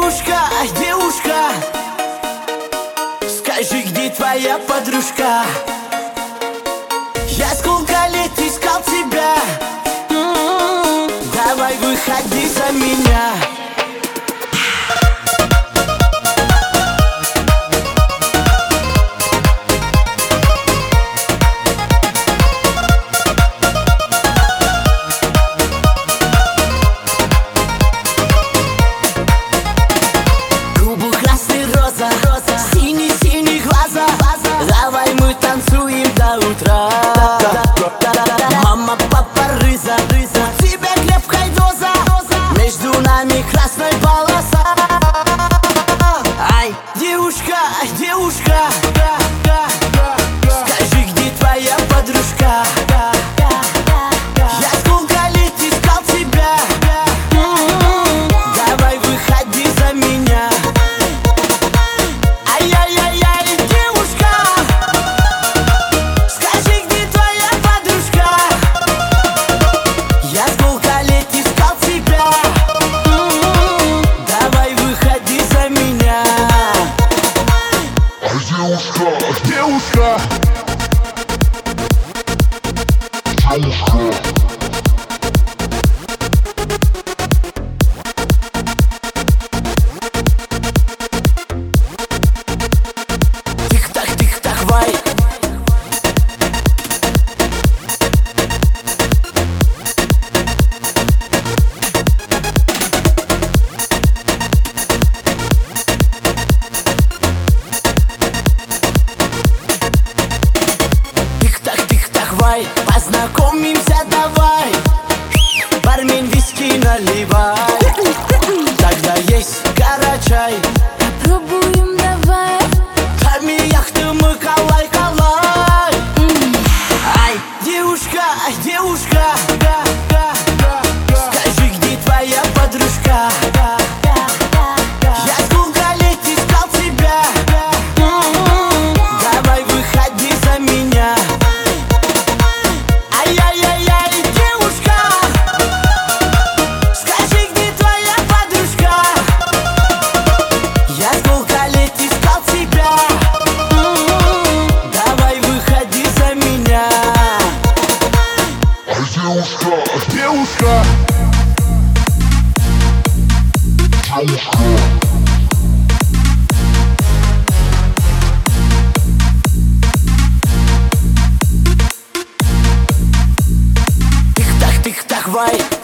Девушка, девушка, скажи, где твоя подружка? Я сколько лет искал тебя. Давай выходи за меня. Синий-синий глаза, давай мы танцуем до утра. Мама, папа, рыза, у тебя крепкая доза, между нами красная полоса. Ай, девушка, девушка, скажи, где твоя подружка? Я сколько лет искал тебя. Давай выходи за меня. Девушка, Тик-так, тик-так, вай. Познакомимся, давай. Бармен, виски наливай. Тогда есть карачай. Попробуем, давай. Корми яхту мы, калай-калай. Ай, девушка, девушка, скажи, где твоя подружка? Я сколько лет искал тебя. Давай выходи за меня. девушка, Тик-так, тик-так, вай.